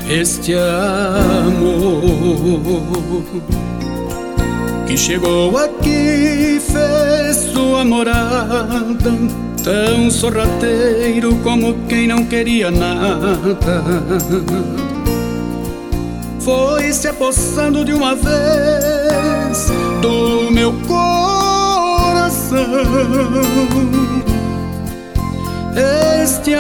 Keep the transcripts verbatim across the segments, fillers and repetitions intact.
Este amor que chegou aqui fez sua morada, tão sorrateiro como quem não queria nada. Foi se apossando de uma vez do meu coração. Este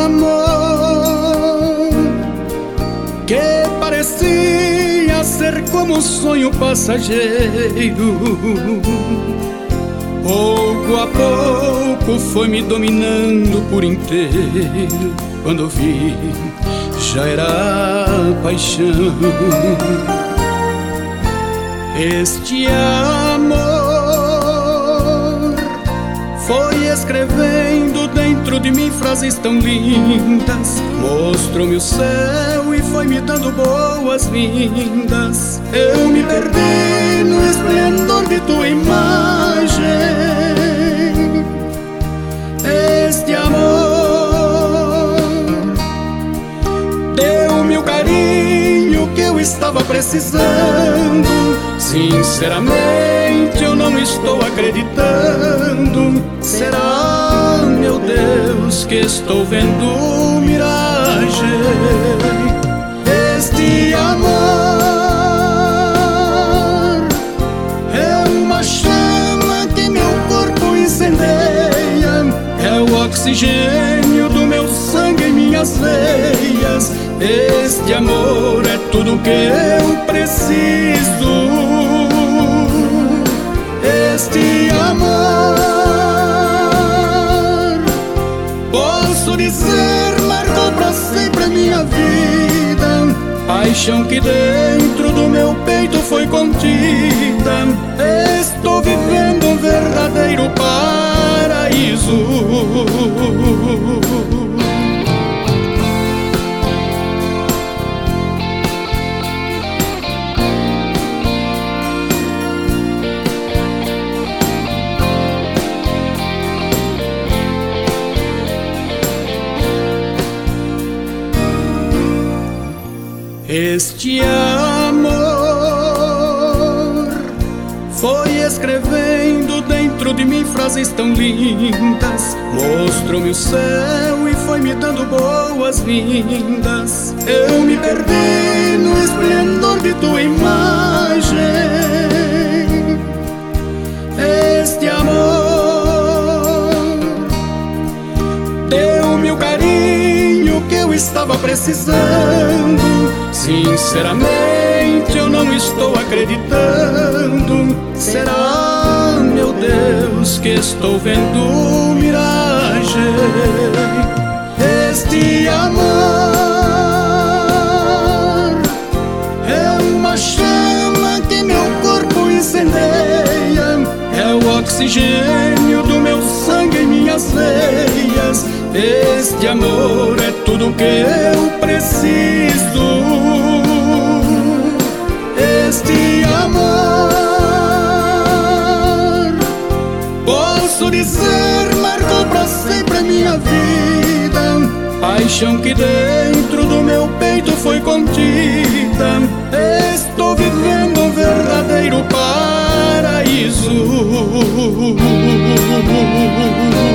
amor que parecia ser como um sonho passageiro, pouco a pouco foi me dominando por inteiro. Quando vi, já era paixão. Este amor foi escrevendo dentro de mim frases tão lindas, mostrou-me o céu e foi me dando boas-vindas. Eu me perdi no esplendor de tua imagem. Este amor deu-me o carinho que eu estava precisando. Sinceramente eu não estou acreditando. Será, meu Deus, que estou vendo miragem? Este amor é uma chama que meu corpo incendeia, é o oxigênio do meu sangue em minhas veias. Este amor é tudo que eu preciso. Este amor, posso dizer, marcou pra sempre a minha vida. Paixão que dentro do meu peito foi contida. Estou vivendo um verdadeiro paraíso. Este amor foi escrevendo dentro de mim frases tão lindas, mostrou-me o céu e foi me dando boas-vindas. Eu me perdi no esplendor de tua imagem. Este amor deu-me o carinho que eu estava precisando. Sinceramente eu não estou acreditando. Será, meu Deus, que estou vendo miragem? Este amor é uma chama que meu corpo incendeia, é o oxigênio do meu sangue em minhas veias. Este amor é tudo que eu preciso. Este amor, posso dizer, marcou pra sempre a minha vida. Paixão que dentro do meu peito foi contida. Estou vivendo um verdadeiro paraíso.